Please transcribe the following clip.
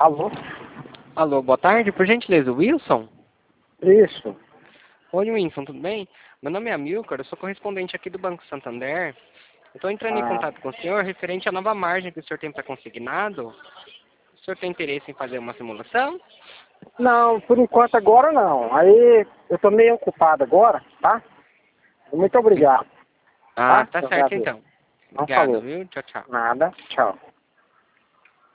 Alô? Alô, boa tarde. Por gentileza, Wilson? Isso. Oi, Wilson, tudo bem? Meu nome é Amilcar, eu sou correspondente aqui do Banco Santander. Estou entrando em contato com o senhor referente à nova margem que o senhor tem para consignado. O senhor tem interesse em fazer uma simulação? Não, por enquanto agora não. Aí eu tô meio ocupado agora, tá? Muito obrigado. Ah, tá Eu certo agradeço. então. Não Obrigado, falou. viu? Tchau, tchau. Nada. Tchau.